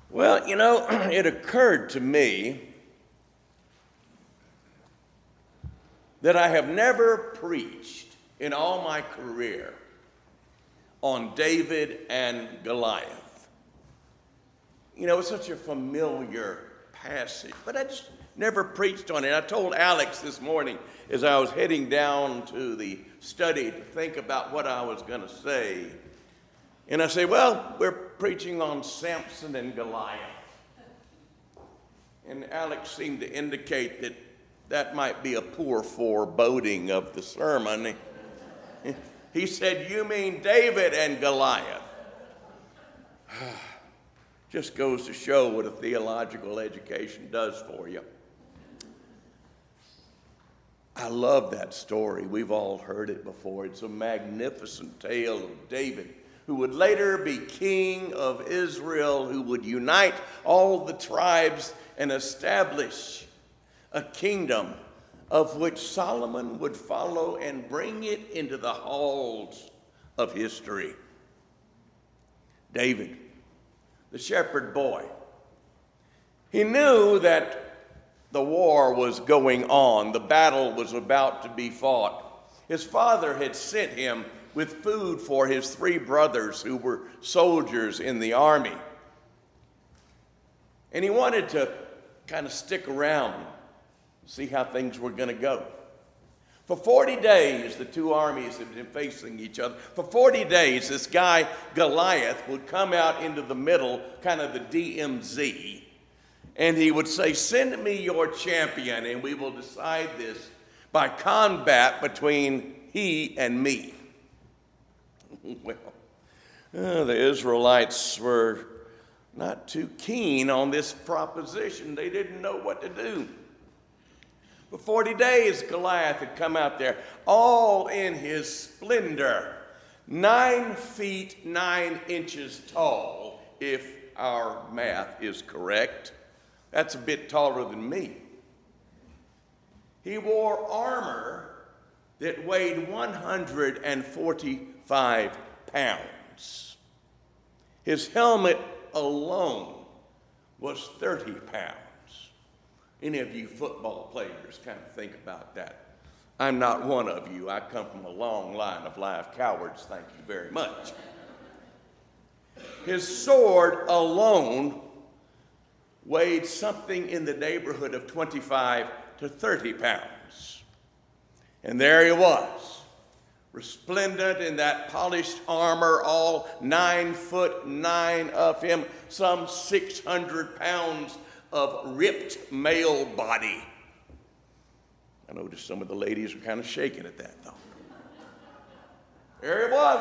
Well, it occurred to me that I have never preached in all my career on David and Goliath. It's such a familiar passage, but I just never preached on it. I told Alex this morning as I was heading down to the study to think about what I was going to say. And I say, well, we're preaching on Samson and Goliath. And Alex seemed to indicate that might be a poor foreboding of the sermon. He said, you mean David and Goliath? Just goes to show what a theological education does for you. I love that story. We've all heard it before. It's a magnificent tale of David, who would later be king of Israel, who would unite all the tribes and establish a kingdom of which Solomon would follow and bring it into the halls of history. David, the shepherd boy, he knew that the war was going on. The battle was about to be fought. His father had sent him with food for his 3 brothers who were soldiers in the army. And he wanted to kind of stick around, see how things were going to go. For 40 days, the 2 armies had been facing each other. For 40 days, this guy, Goliath, would come out into the middle, kind of the DMZ, and he would say, send me your champion, and we will decide this by combat between he and me. Well, the Israelites were not too keen on this proposition. They didn't know what to do. For 40 days, Goliath had come out there, all in his splendor, 9 feet 9 inches tall, if our math is correct. That's a bit taller than me. He wore armor that weighed 145 pounds. His helmet alone was 30 pounds. Any of you football players kind of think about that. I'm not one of you. I come from a long line of live cowards. Thank you very much. His sword alone weighed something in the neighborhood of 25 to 30 pounds. And there he was, resplendent in that polished armor, all 9'9" of him, some 600 pounds of ripped male body. I noticed some of the ladies were kind of shaking at that thought. There he was.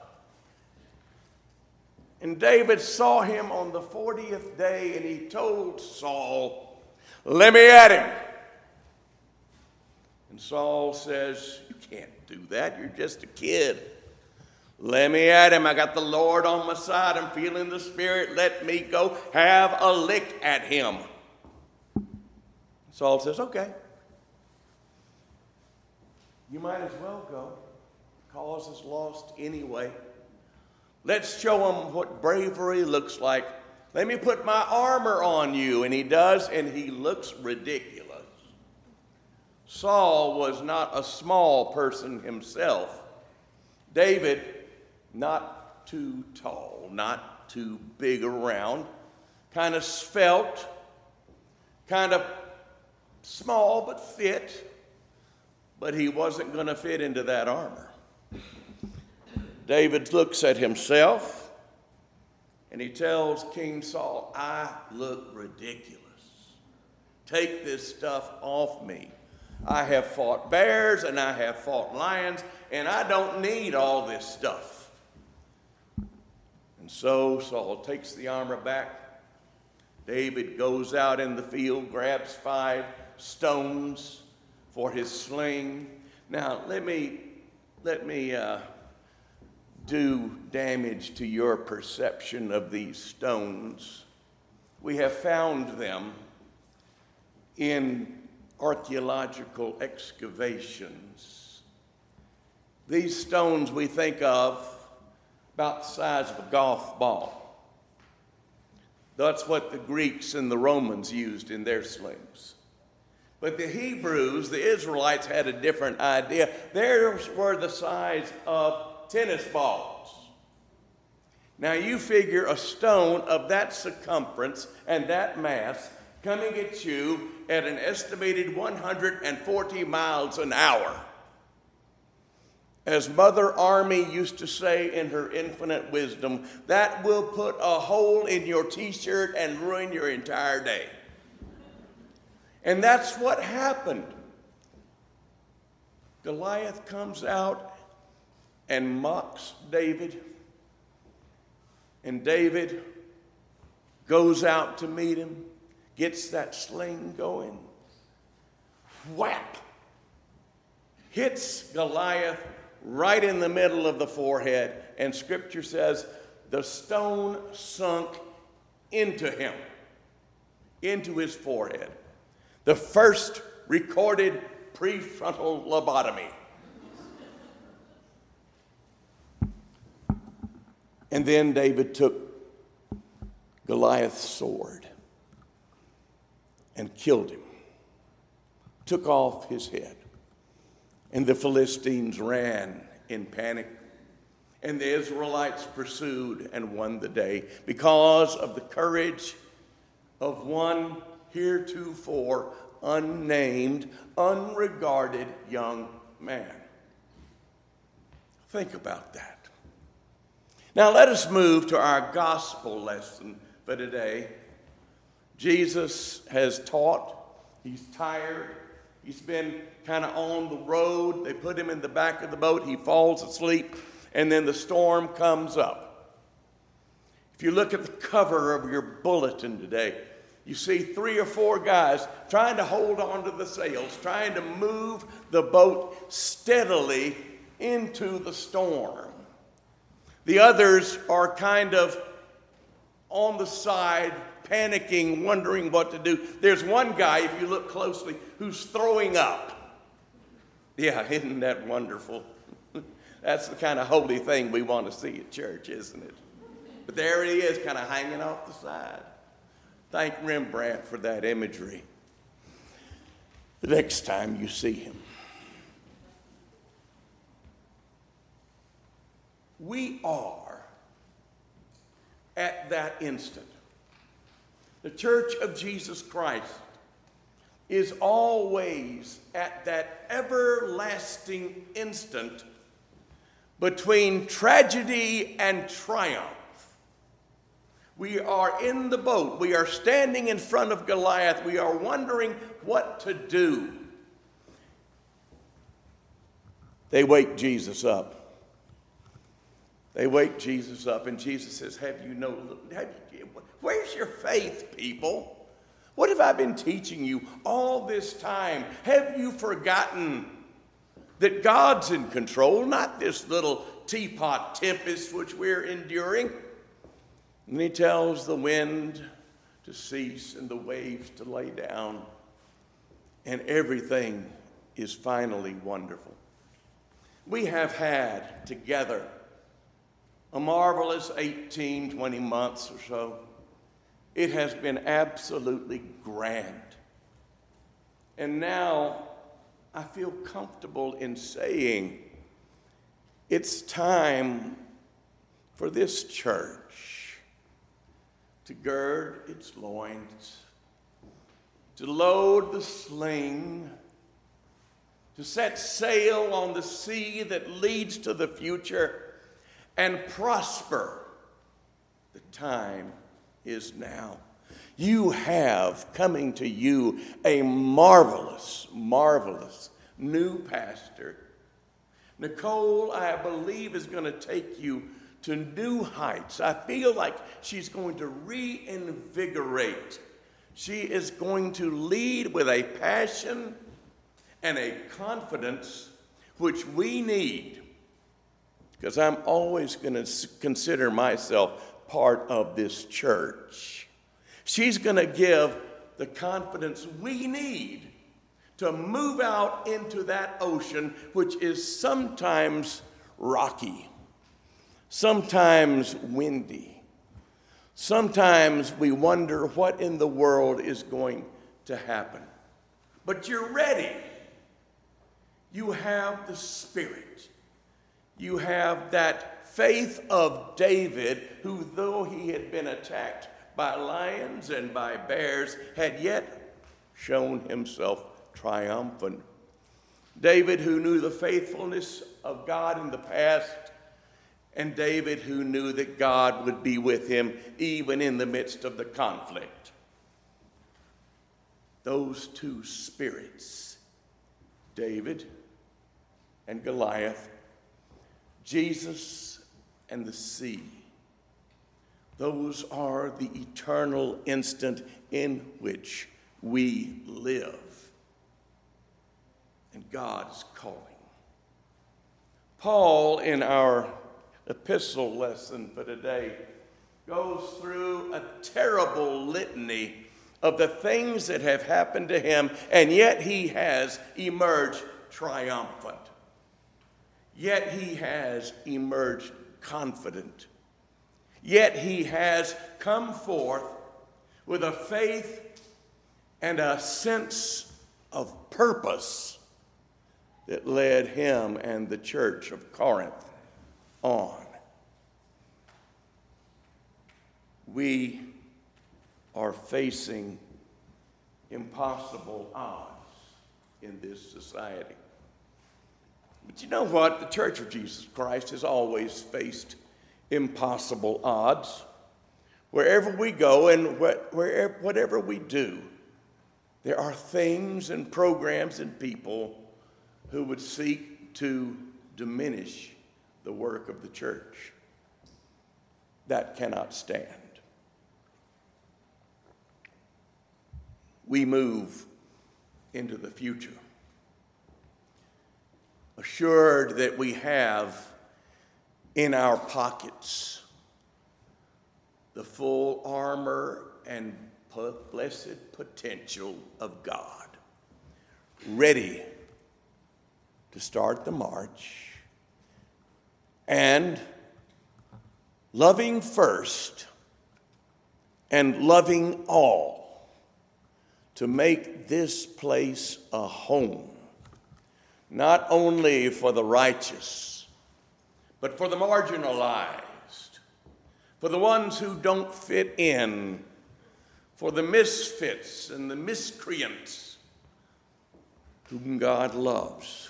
And David saw him on the 40th day, and he told Saul, let me at him. And Saul says, you can't do that. You're just a kid. Let me at him. I got the Lord on my side. I'm feeling the Spirit. Let me go have a lick at him. Saul says, okay. You might as well go. Cause is lost anyway. Let's show him what bravery looks like. Let me put my armor on you. And he does, and he looks ridiculous. Saul was not a small person himself. David, not too tall, not too big around, kind of svelte, kind of small but fit, but he wasn't going to fit into that armor. David looks at himself and he tells King Saul, I look ridiculous. Take this stuff off me. I have fought bears and I have fought lions, and I don't need all this stuff. And so Saul takes the armor back. David goes out in the field, grabs 5 stones for his sling. Now, let me do damage to your perception of these stones. We have found them in archaeological excavations. These stones we think of about the size of a golf ball. That's what the Greeks and the Romans used in their slings. But the Hebrews, the Israelites, had a different idea. Theirs were the size of tennis balls. Now you figure a stone of that circumference and that mass coming at you at an estimated 140 miles an hour. As Mother Army used to say in her infinite wisdom, that will put a hole in your t-shirt and ruin your entire day. And that's what happened. Goliath comes out and mocks David. And David goes out to meet him, gets that sling going. Whap! Hits Goliath right in the middle of the forehead. And Scripture says the stone sunk into him, into his forehead. The first recorded prefrontal lobotomy. And then David took Goliath's sword and killed him, took off his head. And the Philistines ran in panic. And the Israelites pursued and won the day because of the courage of one heretofore unnamed, unregarded young man. Think about that. Now let us move to our gospel lesson for today. Jesus has taught. He's tired. He's been kind of on the road. They put him in the back of the boat. He falls asleep, and then the storm comes up. If you look at the cover of your bulletin today, you see 3 or 4 guys trying to hold on to the sails, trying to move the boat steadily into the storm. The others are kind of on the side, panicking, wondering what to do. There's one guy, if you look closely, who's throwing up. Yeah, isn't that wonderful? That's the kind of holy thing we want to see at church, isn't it? But there he is, kind of hanging off the side. Thank Rembrandt for that imagery. The next time you see him. We are at that instant. The Church of Jesus Christ is always at that everlasting instant between tragedy and triumph. We are in the boat. We are standing in front of Goliath. We are wondering what to do. They wake Jesus up. They wake Jesus up, and Jesus says, where's your faith, people? What have I been teaching you all this time? Have you forgotten that God's in control, not this little teapot tempest which we're enduring? And he tells the wind to cease and the waves to lay down, and everything is finally wonderful. We have had together a marvelous 18, 20 months or so. It has been absolutely grand. And now I feel comfortable in saying it's time for this church to gird its loins, to load the sling, to set sail on the sea that leads to the future, and prosper. The time is now. You have coming to you a marvelous, marvelous new pastor. Nicole, I believe, is going to take you to new heights. I feel like she's going to reinvigorate. She is going to lead with a passion and a confidence which we need, because I'm always going to consider myself part of this church. She's going to give the confidence we need to move out into that ocean, which is sometimes rocky, sometimes windy, Sometimes we wonder what in the world is going to happen. But you're ready. You have the Spirit. You have that faith of David, who, though he had been attacked by lions and by bears, had yet shown himself triumphant. David, who knew the faithfulness of God in the past, and David, who knew that God would be with him even in the midst of the conflict. Those two spirits, David and Goliath, Jesus and the sea, those are the eternal instant in which we live. And God is calling. Paul, in our epistle lesson for today, goes through a terrible litany of the things that have happened to him, and yet he has emerged triumphant. Yet he has emerged confident. Yet he has come forth with a faith and a sense of purpose that led him and the church of Corinth on. We are facing impossible odds in this society. But you know what? The Church of Jesus Christ has always faced impossible odds. Wherever we go and whatever we do, there are things and programs and people who would seek to diminish the work of the church. That cannot stand. We move into the future, assured that we have in our pockets the full armor and blessed potential of God, ready to start the march, and loving first and loving all to make this place a home, not only for the righteous, but for the marginalized, for the ones who don't fit in, for the misfits and the miscreants whom God loves.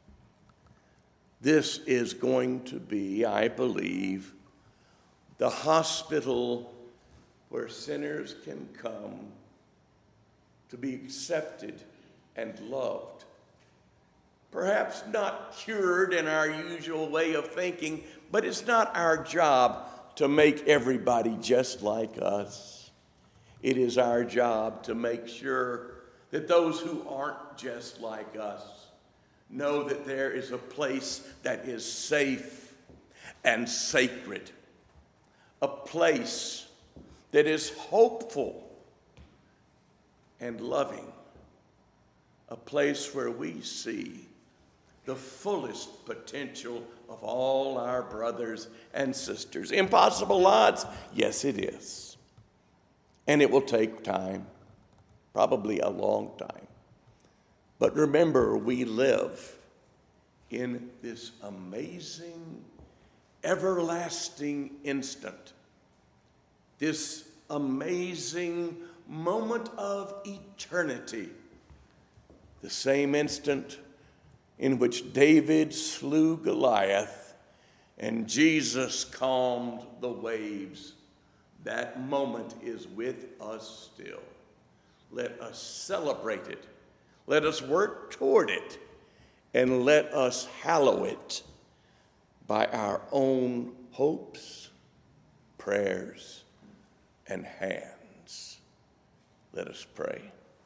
This is going to be, I believe, the hospital where sinners can come to be accepted and loved. Perhaps not cured in our usual way of thinking, but it's not our job to make everybody just like us. It is our job to make sure that those who aren't just like us know that there is a place that is safe and sacred, a place that is hopeful and loving, a place where we see the fullest potential of all our brothers and sisters. Impossible odds? Yes, it is. And it will take time, probably a long time. But remember, we live in this amazing, everlasting instant, this amazing moment of eternity, the same instant in which David slew Goliath and Jesus calmed the waves. That moment is with us still. Let us celebrate it. Let us work toward it. And let us hallow it by our own hopes, prayers, and hands. Let us pray.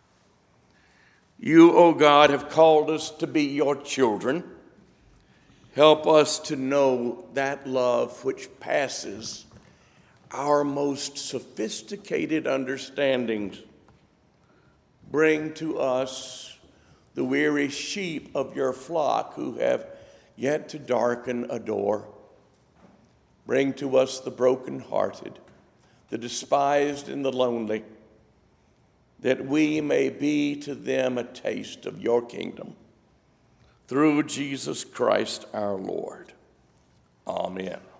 You, O God, have called us to be your children. Help us to know that love which passes our most sophisticated understandings. Bring to us the weary sheep of your flock who have yet to darken a door. Bring to us the brokenhearted, the despised and the lonely, that we may be to them a taste of your kingdom. Through Jesus Christ our Lord. Amen.